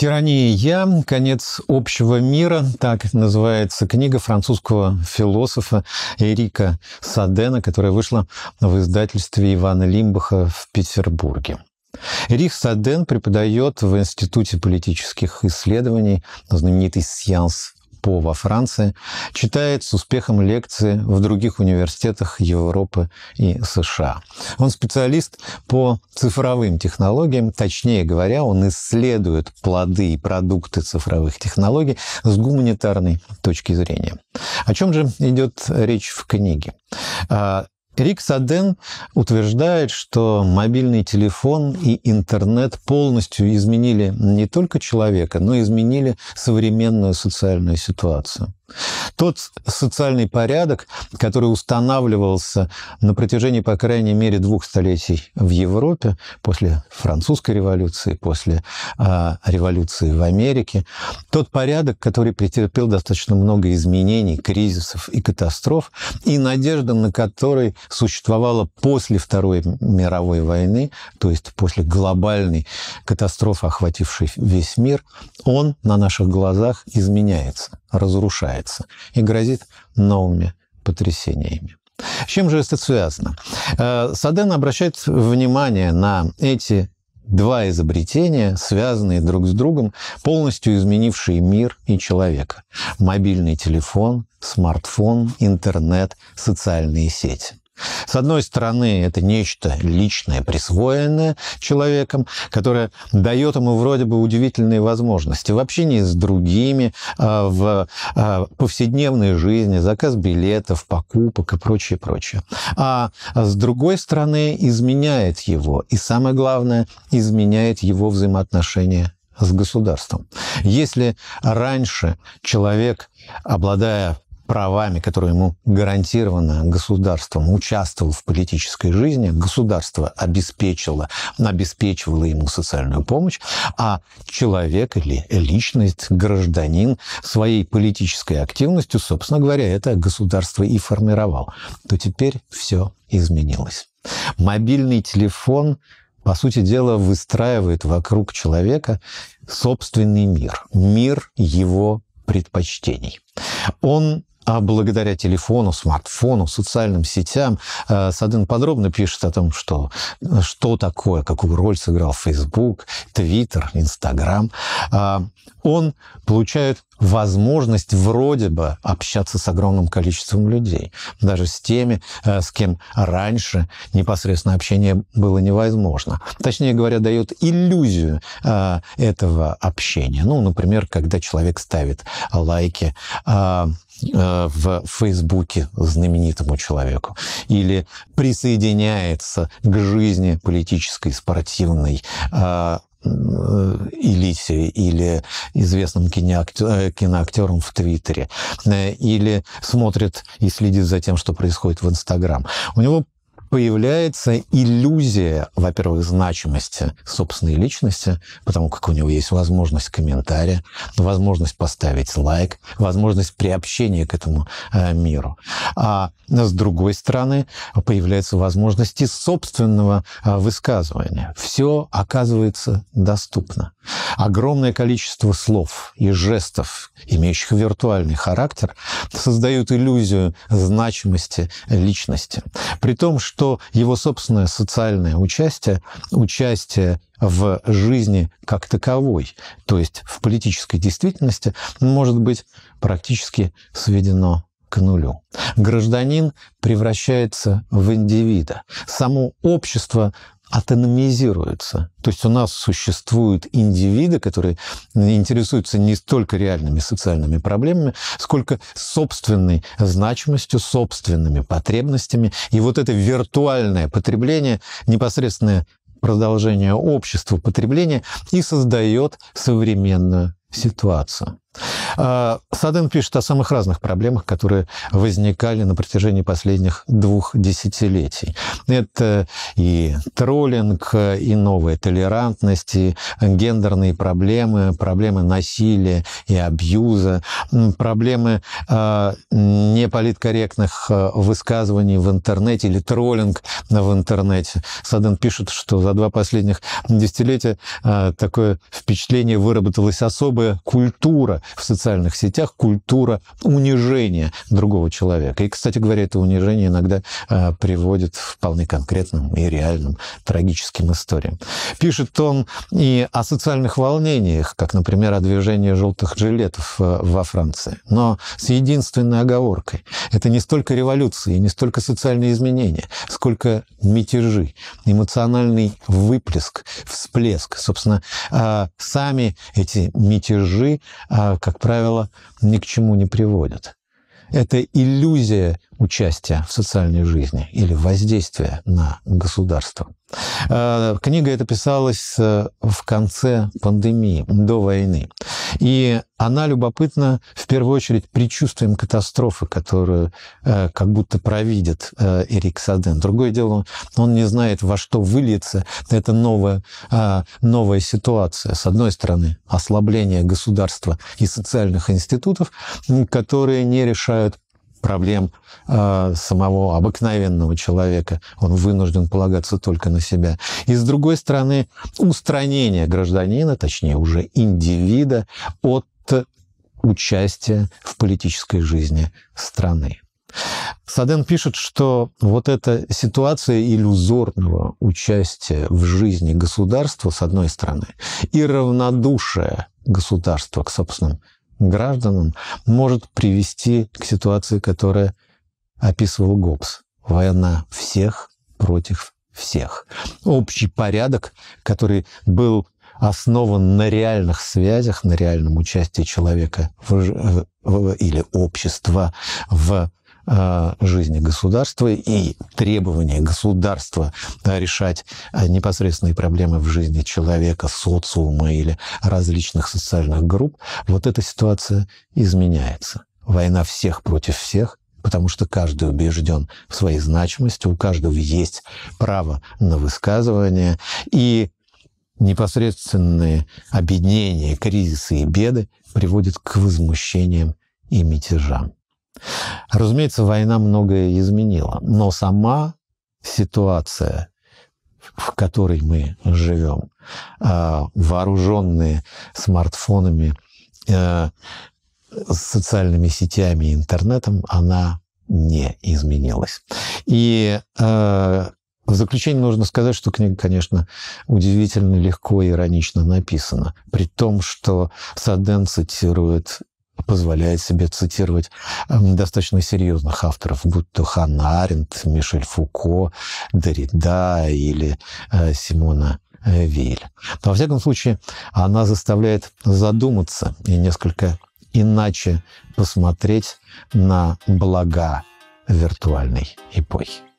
«Тирания и я. Конец общего мира». Так называется книга французского философа Эрика Садена, которая вышла в издательстве Ивана Лимбаха в Петербурге. Эрик Саден преподает в Институте политических исследований, знаменитый Sciences Po во Франции, читает с успехом лекции в других университетах Европы и США. Он специалист по цифровым технологиям, точнее говоря, он исследует плоды и продукты цифровых технологий с гуманитарной точки зрения. О чем же идет речь в книге? Эрик Саден утверждает, что мобильный телефон и интернет полностью изменили не только человека, но и изменили современную социальную ситуацию. Тот социальный порядок, который устанавливался на протяжении, по крайней мере, 2 столетий в Европе, после французской революции, после революции в Америке, тот порядок, который претерпел достаточно много изменений, кризисов и катастроф, и надежда на который существовала после Второй мировой войны, то есть после глобальной катастрофы, охватившей весь мир, он на наших глазах изменяется, разрушается и грозит новыми потрясениями. С чем же это связано? Саден обращает внимание на эти 2 изобретения, связанные друг с другом, полностью изменившие мир и человека. Мобильный телефон, смартфон, интернет, социальные сети. С одной стороны, это нечто личное, присвоенное человеком, которое дает ему вроде бы удивительные возможности в общении с другими, в повседневной жизни, заказ билетов, покупок и прочее, прочее. А с другой стороны, изменяет его. И самое главное, изменяет его взаимоотношения с государством. Если раньше человек, обладая правами, которые ему гарантированы государством, участвовал в политической жизни, государство обеспечивало ему социальную помощь, а человек или личность, гражданин своей политической активностью, собственно говоря, это государство и формировал, то теперь все изменилось. Мобильный телефон, по сути дела, выстраивает вокруг человека собственный мир его предпочтений. Он благодаря телефону, смартфону, социальным сетям, Саден подробно пишет о том, что такое, какую роль сыграл Facebook, Twitter, Instagram. Он получает возможность вроде бы общаться с огромным количеством людей, даже с теми, с кем раньше непосредственно общение было невозможно. Точнее говоря, дает иллюзию этого общения. Ну, например, когда человек ставит лайки в Фейсбуке знаменитому человеку или присоединяется к жизни политической, спортивной элите или известным киноактерам в Твиттере, или смотрит и следит за тем, что происходит в Инстаграм. У него появляется иллюзия, во-первых, значимости собственной личности, потому как у него есть возможность комментария, возможность поставить лайк, возможность приобщения к этому миру. А с другой стороны, появляется возможность и собственного высказывания. Все оказывается доступно. Огромное количество слов и жестов, имеющих виртуальный характер, создают иллюзию значимости личности. При том, что его собственное социальное участие в жизни как таковой, то есть в политической действительности, может быть практически сведено к нулю. Гражданин превращается в индивида. Само общество атономизируется. То есть у нас существуют индивиды, которые интересуются не столько реальными социальными проблемами, сколько собственной значимостью, собственными потребностями. И вот это виртуальное потребление, непосредственное продолжение общества потребления и создает современную ситуацию. Саден пишет о самых разных проблемах, которые возникали на протяжении последних 2 десятилетий. Это и троллинг, и новая толерантность, и гендерные проблемы, проблемы насилия и абьюза, проблемы неполиткорректных высказываний в интернете или троллинг в интернете. Саден пишет, что за 2 последних десятилетия такое впечатление выработалась особая культура в социальных сетях, культура унижения другого человека. И, кстати говоря, это унижение иногда приводит к вполне конкретным и реальным трагическим историям. Пишет он и о социальных волнениях, как, например, о движении желтых жилетов во Франции. Но с единственной оговоркой. Это не столько революции, не столько социальные изменения, сколько мятежи, эмоциональный выплеск, всплеск. Собственно, сами эти мятежи, как правило, ни к чему не приводят. Это иллюзия участия в социальной жизни или воздействия на государство. Книга эта писалась в конце пандемии, до войны. И она любопытна, в первую очередь, предчувствием катастрофы, которую как будто провидит Эрик Саден. Другое дело, он не знает, во что выльется эта новая ситуация. С одной стороны, ослабление государства и социальных институтов, которые не решают проблем самого обыкновенного человека. Он вынужден полагаться только на себя. И, с другой стороны, устранение гражданина, точнее, уже индивида, от участия в политической жизни страны. Саден пишет, что вот эта ситуация иллюзорного участия в жизни государства, с одной стороны, и равнодушие государства к собственным гражданам может привести к ситуации, которая описывал Гоббс. Война всех против всех. Общий порядок, который был основан на реальных связях, на реальном участии человека или общества в жизни государства и требования государства решать непосредственные проблемы в жизни человека, социума или различных социальных групп, вот эта ситуация изменяется. Война всех против всех, потому что каждый убежден в своей значимости, у каждого есть право на высказывание, и непосредственные объединения, кризисы и беды приводят к возмущениям и мятежам. Разумеется, война многое изменила, но сама ситуация, в которой мы живем, вооруженные смартфонами, социальными сетями и интернетом, она не изменилась. И в заключение нужно сказать, что книга, конечно, удивительно легко и иронично написана, при том, что Саден позволяет себе цитировать достаточно серьезных авторов, будь то Ханна Аренд, Мишель Фуко, Derrida или Симона Вейль. Но, во всяком случае, она заставляет задуматься и несколько иначе посмотреть на блага виртуальной эпохи.